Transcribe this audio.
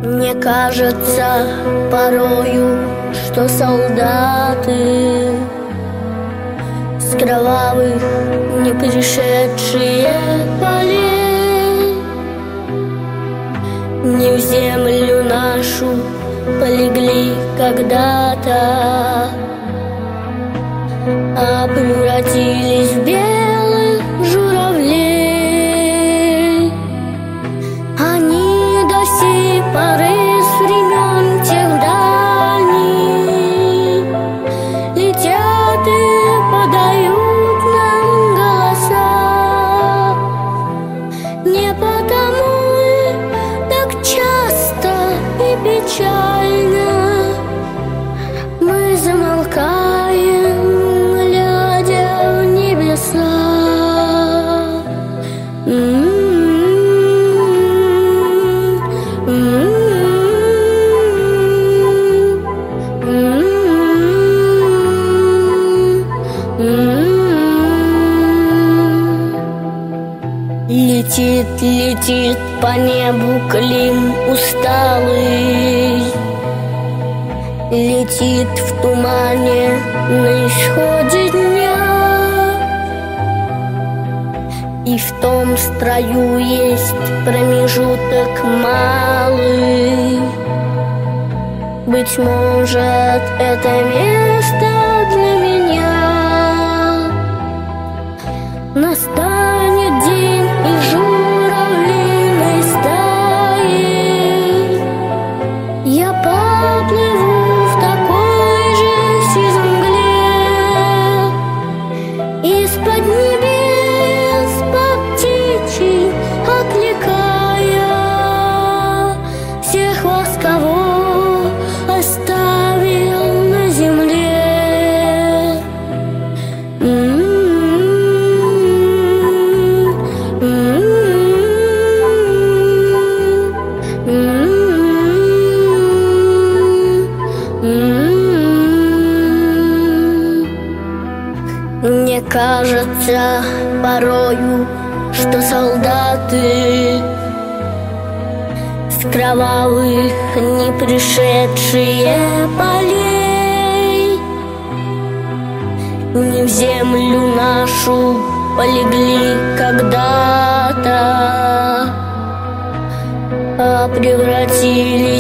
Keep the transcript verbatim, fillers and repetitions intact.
Мне кажется порою, что солдаты с кровавых не пришедшие полей не в землю нашу полегли когда-то, а превратились в белых журавлей. Они до сей поры с времен тех дальних летят и подают нам голоса. Не потому ли так часто и печально мы замолкаем, глядя в небеса? Летит, летит по небу Клим усталый, летит в тумане на исходе дня. И в том строю есть промежуток малый. Быть может, это место для меня. Настанет день, и журавлиной стаей я поплыву в такой же сизом мгле, из-под небес по птичьи окликая всех вас, кого оставил на земле. Мне кажется порою, что солдаты с кровавых не пришедшие полей не в землю нашу полегли когда-то, а превратились